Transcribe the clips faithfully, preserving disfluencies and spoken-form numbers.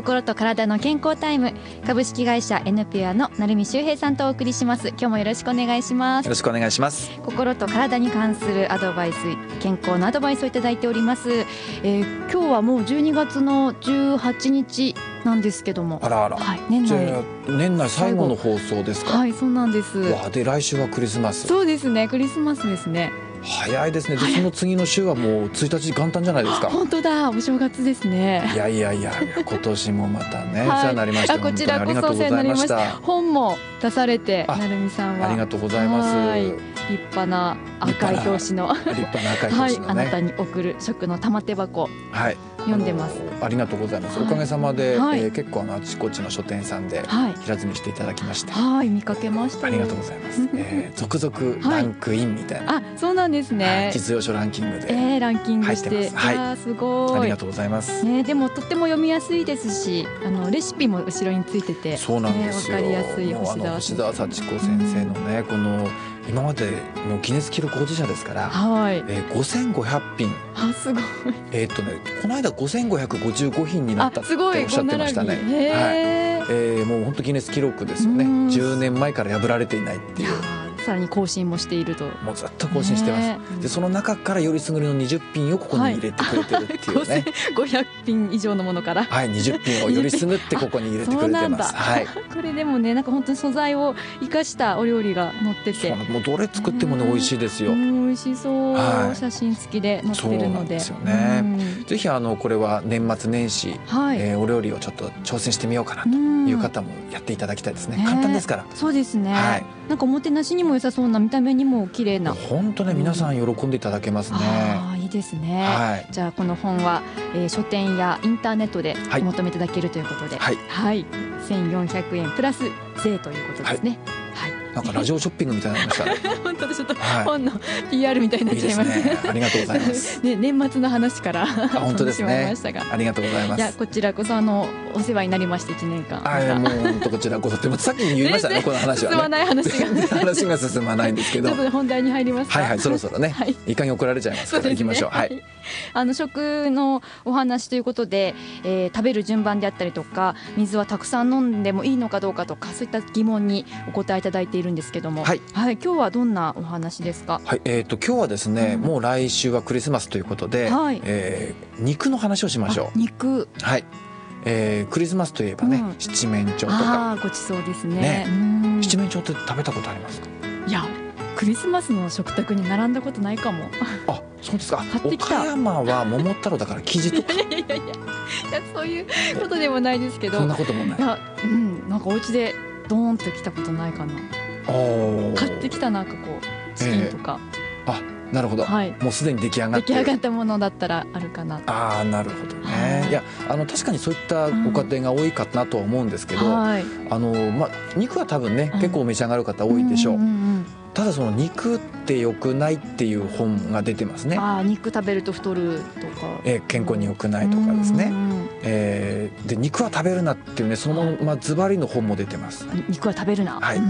心と体の健康タイム、株式会社 N ピュアの成海修平さんとお送りします。今日もよろしくお願いします。 よろしくお願いします。 心と体に関するアドバイス、健康のアドバイスをいただいております。えー、今日はもうじゅうにがつのじゅうはちにちなんですけども、 あらあら、 はい、年内年内最後の放送ですか。 はい、そうなんです。 わで来週はクリスマス。 そうですね、クリスマスですね。 早いですね。でその次の週はもうついたち元旦じゃないですか。 本当だ、お正月ですね。 いやいやいや、今年もまたね、はい、お世話になりました。 こちらこそお世話になりました。本も出されて、成海さんはありがとうございます。 立派な赤い表紙の立派な赤い表紙のね、 はい、あなたに送る食の玉手箱、はい、読んでます。 あ, ありがとうございます、はい、おかげさまで、 はい、 えー、結構あのあちこちの書店さんで平積みしていただきました。 はい、見かけました。 ありがとうございます、えー、続々ランクインみたいな、 はい、あ、そうなんですね。 実用書ランキングで、 えー、ランキングして入ってます。はい、 あ、すごい、 ありがとうございます、 ね、でもとっても読みやすいですし、あのレシピも後ろについてて、 そうなんですよ、 ね、分かりやすい星沢星沢幸子先生のね、うん、この今までのギネス記録保持者ですから、はい、えー、ごせんごひゃくぴん、 あ、すごい、 えーっとね、この間ごせんごひゃくごじゅうごひんになったっておっしゃってましたね。はい、えー、もう本当ギネス記録ですよね。じゅうねんまえから破られていないっていう。 さらに更新もしていると。 もうずっと更新してます。でその中からよりすぐりのにじゅっぴんをここに入れてくれてるっていうね、はい、ごせんごひゃくぴん以上のものから、 はい、にじゅっぴんをよりすぐってここに入れてくれてます。はい、 これでもね、なんか本当に素材を生かしたお料理が載ってて、 もうどれ作ってもね美味しいですよ。 美味しそう、はい、写真付きで載ってるので、 そうなんですよね。ぜひあのこれは年末年始、はい、えー、お料理をちょっと挑戦してみようかなという方もやっていただきたいですね。簡単ですから。 そうですね、はい、なんかおもてなしにも良さそうな、見た目にも綺麗な、 本当ね、皆さん喜んでいただけますね。 あ、いいですね、 はい、 じゃあこの本は、えー、書店やインターネットでお求めいただけるということで、はい、はい、せんよんひゃくえんプラス税ということですね。はい、はい、 なんかラジオショッピングみたいになりましたね。 本当でちょっと本の ピーアール みたいになっちゃいますね。いいですね、 ありがとうございます。 ね、年末の話から本当ですね。 ましたが、 ありがとうございます。 いや、こちらこそあのお世話になりましていちねんかん。 あ、もう本当こちらこそってさっき言いましたね、この話はね。 進まない話が話が進まないんですけど。 ちょっと本題に入りますか。 はいはい、そろそろね、はい、いい加減怒られちゃいますから、ね、行きましょう。はい。 あの食のお話ということで、えー、食べる順番であったりとか、水はたくさん飲んでもいいのかどうかとか、そういった疑問にお答えいただいているんですけども、はい、はい、今日はどんなお話ですか。 はい、えーと今日はですね、うん、もう来週はクリスマスということで、はい、えー、肉の話をしましょう。 肉、 はい、えー、クリスマスといえばね、うん、七面鳥とか、 あ、ごちそうですね。 ね、うん、七面鳥って食べたことありますか。 いや、クリスマスの食卓に並んだことないかも。 あ、そうですか。岡山は桃太郎だから生地とかいやいやいやいや、そういうことでもないですけど、 そんなこともない。 いや、うん、なんかお家でドーンと来たことないかな。買ってきた、なんかこうチキンとか、 えー、あ、なるほど、はい、もうすでに出来上がって出来上がったものだったらあるかな。 ああ、なるほどね、はい、いや、あの確かにそういったご家庭が多いかなとは思うんですけど、うん、はい、あのまあ、肉は多分ね、うん、結構お召し上がる方多いでしょう。うんうんうん、ただその肉って良くないっていう本が出てますね。 あ、肉食べると太るとか、 えー、健康に良くないとかですね、うんうん、えー、で肉は食べるなっていうね、そのままズバリの本も出てます。 肉は食べるな、 はい、うん、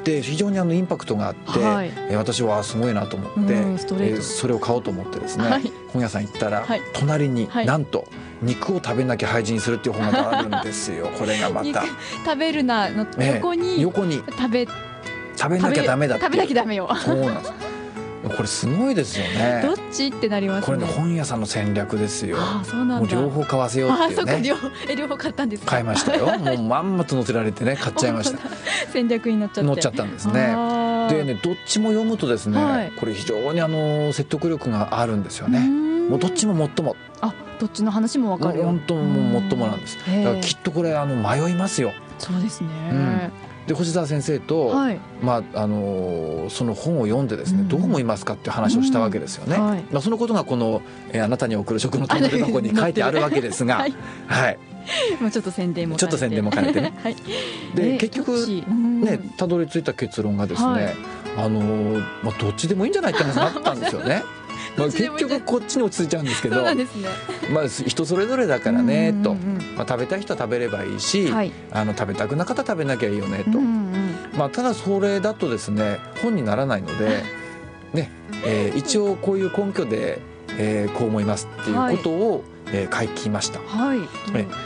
で非常にあのインパクトがあって、はい、えー、私はすごいなと思って、うん、ストレート、えー、それを買おうと思ってですね、はい、本屋さん行ったら、はい、隣に、はい、なんと肉を食べなきゃ廃人するっていう本があるんですよ。これがまた食べるなの横に、えー、 横に食べ食べなきゃダメだって、 食べなきゃダメよ。 そうなんです。これすごいですよね。 どっちってなりますね。 これね、本屋さんの戦略ですよ。 あ、そうなんだ。 もう両方買わせようっていうね。あ、そうか、 両方、え、両方買ったんですか。 買いましたよ。もうまんまと載せられてね、買っちゃいました。 戦略に乗っちゃって乗っちゃったんですね。でね、どっちも読むとですね、はい、これ非常にあの説得力があるんですよね。もうどっちももっとも。 あ、どっちの話も分かる。 本当もうもっともなんです。だからきっとこれあの迷いますよ。 そうですね。うん、 で星沢先生と、はい、まああのー、その本を読んでですね、うん、どう思いますかっていう話をしたわけですよね。うん、はい、まあ、そのことがこの、えー、あなたに送る食の玉手箱に書いてあるわけですが、はい、はい、 もうちょっと宣伝もちょっと宣伝も兼ねてね。はい、で結局ね、たどり着いた結論がですね、はい、あのー、まあ、どっちでもいいんじゃないって話があったんですよね。まあ結局こっちに落ち着いちゃうんですけど、そうなんですね、まあ、人それぞれだからねと、まあ、食べたい人は食べればいいし、はい、あの食べたくなかったら食べなきゃいいよねと、うんうん、まあ、ただそれだとですね本にならないので、ね、えー、一応こういう根拠で、えー、こう思いますっていうことを、はい、えー、書きました。はい、うん、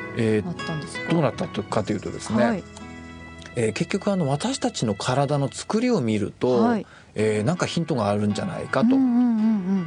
えー、 なったんですか？ どうなったかというとですね、はい、えー、結局あの私たちの体の作りを見ると、はい、えー、なんかヒントがあるんじゃないかと、うんうんうんうん、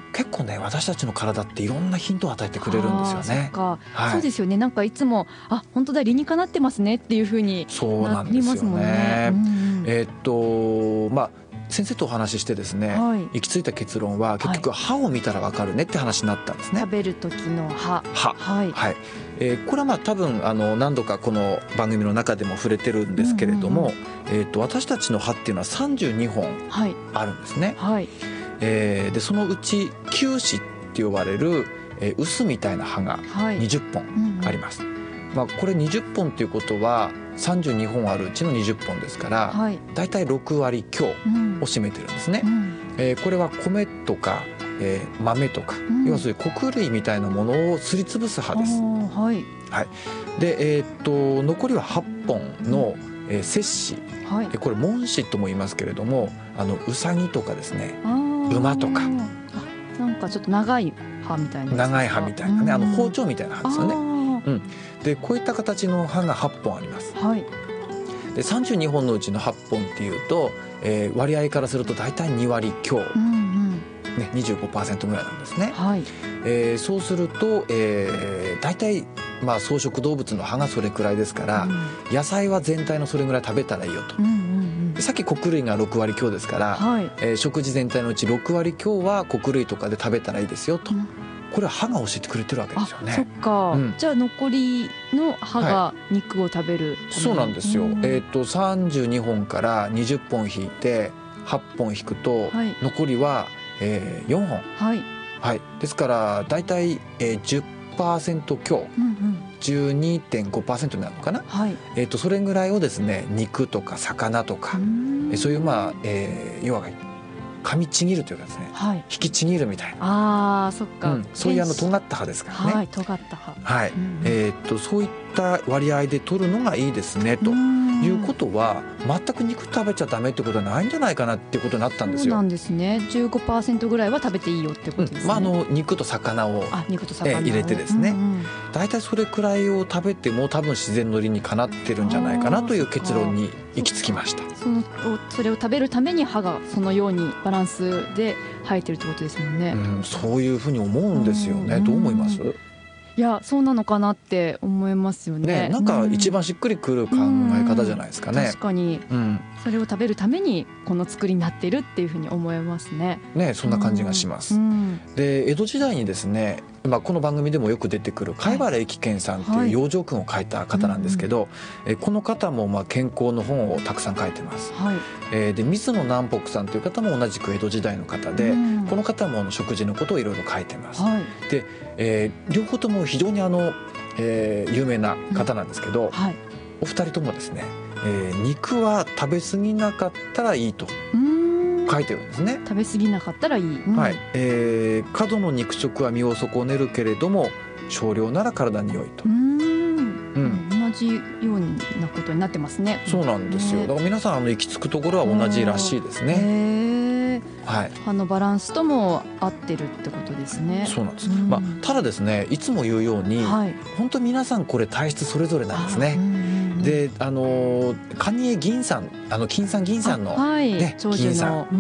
結構ね私たちの体っていろんなヒントを与えてくれるんですよね。 そっか、はい、そうですよね。なんかいつもあ本当だ理にかなってますねっていうふうになりますもんね。 そうなんですよね、うんうん、えー、っとまあ先生とお話ししてですね、はい、行き着いた結論は結局歯を見たら分かるねって話になったんですね。 食べる時の歯、 歯、はい、はい、えー、これはまあ多分あの何度かこの番組の中でも触れてるんですけれども、うんうんうん、えー、と私たちの歯っていうのはさんじゅうにほんあるんですね、はいはい、えー、でそのうち臼歯って呼ばれる、えー、臼みたいな歯がにじゅっぽんあります、はい、うんうん、まあ、これにじゅっぽんということはさんじゅうにほんあるうちのにじゅっぽんですから、はい、だいたいろくわり強を占めてるんですね、うん、えー、これは米とか、えー、豆とか、うん、要するに穀類みたいなものをすりつぶす歯です、はいはい、で、えー、っと残りははっぽんの、えー、節歯、はい、これ門歯とも言いますけれども、あのうさぎとかですね、馬とか、 なんかちょっと長い歯みたいな長い歯みたいなね、あの包丁みたいな歯ですよね、うん、でこういった形の歯がはっぽんあります、はい、でさんじゅうにほんのうちのはっぽんっていうと、えー、割合からすると大体にわり強、うんうんね、にじゅうごパーセント ぐらいなんですね、はい、えー、そうすると、えー、大体まあ草食動物の歯がそれくらいですから、うん、野菜は全体のそれぐらい食べたらいいよと、うんうんうん、さっき穀類がろくわり強ですから、はい、えー、食事全体のうちろくわり強は穀類とかで食べたらいいですよと、うん、これは歯が教えてくれてるわけですよね。 あ、そっか、うん、じゃあ残りの歯が肉を食べる、はい、 そうなんですよ、うん、えー、とさんじゅうにほんからにじゅっぽん引いてはっぽん引くと、はい、残りは、えー、よんほん、はいはい、ですからだいたい じゅっパーセント 強、うんうん、じゅうにてんごパーセント になるのかな、はい、えー、とそれぐらいをですね肉とか魚とか、うそういうまあ、えー、要は噛みちぎるというかですね、はい、引きちぎるみたいな、 あ、そっか、 うん、そういうあの尖った歯ですからね、 はい、尖った歯、 はい、うんうん、えー、っとそういった割合で取るのがいいですねということは、全く肉食べちゃダメってことはないんじゃないかなっていうことになったんですよ。 そうなんですね。 じゅうごパーセント ぐらいは食べていいよってことですね、うん、まあ、あの肉と魚をあ肉と魚を、 えー、入れてですね、うんうん、だいたいそれくらいを食べても多分自然の理にかなってるんじゃないかなという結論に行き着きました。 そのそれを食べるために歯がそのようにバランスで生えてるってことですもんね、 うん、そういうふうに思うんですよね、うん、どう思います？ いや、そうなのかなって思いますよ ね, ねなんか一番しっくりくる考え方じゃないですかね、うん、 確かに、うん、それを食べるためにこの作りになっているっていうふうに思いますね。 ね、そんな感じがします、うんうん、で江戸時代にですね、まあ、この番組でもよく出てくる貝原益賢さんっていう養生訓を書いた方なんですけど、はい、えこの方もまあ健康の本をたくさん書いてます、はい、えー、で水野南北さんという方も同じく江戸時代の方で、うん、この方も食事のことをいろいろ書いてます、はい、で、えー、両方とも非常にあの、えー、有名な方なんですけど、うん、はい、お二人ともですね、えー、肉は食べ過ぎなかったらいいと書いてるんですね。 食べ過ぎなかったらいい、うん、 はい、えー、過度の肉食は身を損ねるけれども少量なら体に良いと、うん、 うん、同じようなことになってますね。 そうなんですよ。だから皆さんあの行き着くところは同じらしいですね。 はい、歯のバランスとも合ってるってことですね。 そうなんです、うん、まあ、ただですね、いつも言うように、はい、本当皆さんこれ体質それぞれなんですね。で、あの蟹江銀さん、あの金さん銀さんの、はい、ね、銀さん、はい、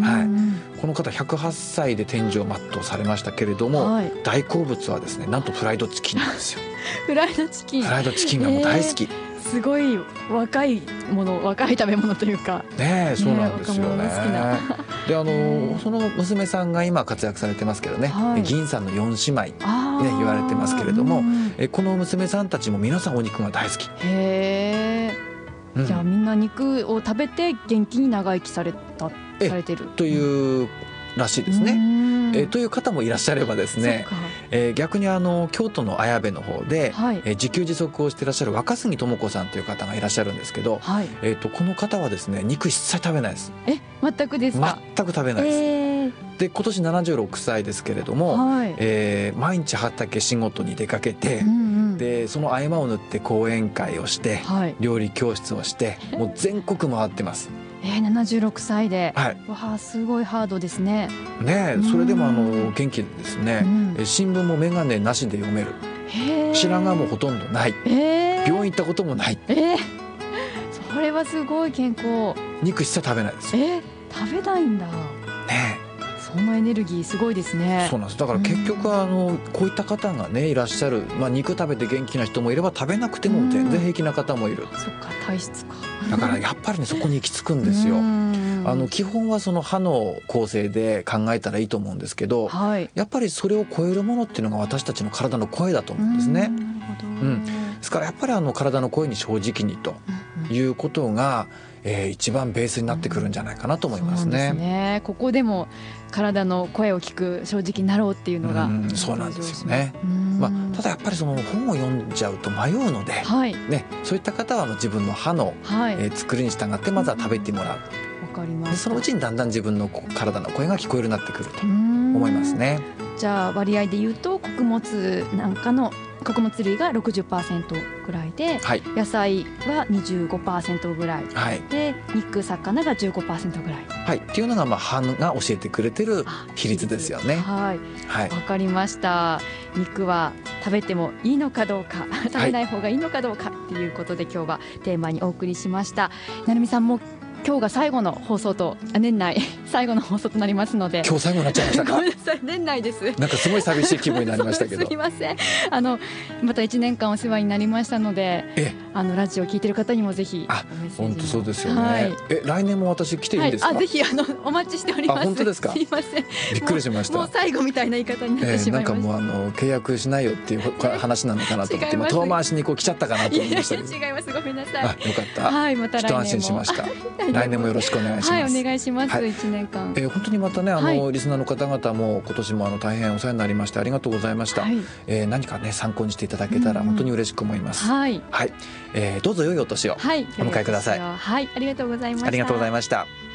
この方ひゃくはっさいで天寿を全うされましたけれども、はい、大好物はですね、なんとフライドチキンなんですよ。 フライドチキン、 フライドチキンがもう大好き、えー、 すごい若いもの、若い食べ物というかね、そうなんですよね。で、あのその娘さんが今活躍されてますけどね、はい、銀さんのよん姉妹、ね、言われてますけれども、えこの娘さんたちも皆さんお肉が大好き。 へー、うん、じゃあみんな肉を食べて元気に長生きされたされてるというらしいですね。えー、という方もいらっしゃればですね、えー、逆にあの京都の綾部の方で、はい、えー、自給自足をしていらっしゃる若杉智子さんという方がいらっしゃるんですけど、はい、えー、とこの方はですね、肉一切食べないです。 え、全くですか？ 全く食べないです、えー、で今年ななじゅうろくさいですけれども、はい、えー、毎日畑仕事に出かけて、うんうん、でその合間を縫って講演会をして、はい、料理教室をしてもう全国回ってます。 えー、ななじゅうろくさいで、はい、わあ、すごいハードですね。 ね、それでもあの元気ですね、うん、新聞も眼鏡なしで読める、白髪もほとんどない、え病院行ったこともない。 えー、それはすごい健康。 肉一切食べないです。 えー、食べないんだね。 そのエネルギーすごいですね。 そうなんです。だから結局あのこういった方がねいらっしゃる、まあ、肉食べて元気な人もいれば食べなくても全然平気な方もいる。 そっか、体質か。 だからやっぱりねそこに行き着くんですよ。あの基本はその歯の構成で考えたらいいと思うんですけど、はい、やっぱりそれを超えるものっていうのが私たちの体の声だと思うんですね。うん、ですからやっぱりあの体の声に正直にということが、えー、一番ベースになってくるんじゃないかなと思いますね。 そうですね。ここでも体の声を聞く正直になろうっていうのが、うん、 そうなんですよね。まあ、ただやっぱりその本を読んじゃうと迷うので、はい、ね、そういった方は自分の歯の、はい、えー、作りに従ってまずは食べてもらう。わかりました。でそのうちにだんだん自分の体の声が聞こえるようになってくると思いますね。 じゃあ割合で言うと穀物なんかの穀物類が ろくじゅっパーセント ぐらいで、はい、野菜は にじゅうごパーセント ぐらい、はい、で肉魚が じゅうごパーセント ぐらい、 はい、っていうのがまあ歯が教えてくれてる比率ですよね。 はい、はい、分かりました。肉は食べてもいいのかどうか食べない方がいいのかどうかっていうことで、はい、今日はテーマにお送りしました。成美さんも今日が最後の放送と年内最後の放送となりますので、 今日最後になっちゃいましたか。 ごめんなさい、年内です。 なんかすごい寂しい気分になりましたけどすいません。あのまたいちねんかんお世話になりましたので、えあのラジオを聞いてる方にもぜひあ本当そうですよね、はい、え来年も私来ていいんですか。 はい、あぜひあのお待ちしております。 あ本当ですか。 すいません、 びっくりしました。 もう、もう最後みたいな言い方になってしまいました。 えー、なんかもうあの契約しないよっていう話なのかなと思って遠回しにこう来ちゃったかなと思いましたけど。 いやいや違います、ごめんなさい。 あよかった、 はい、また来年も一安心しました来年もよろしくお願いします。 はい、お願いします。はい、いちねんかん、 えー、本当にまたねあの、はい、リスナーの方々も今年もあの大変お世話になりましてありがとうございました。はい、えー、何かね参考にしていただけたら本当に嬉しく思います。はい、はい、えー、どうぞ良いお年をお迎えください。 はい、ありがとうございました。 ありがとうございました。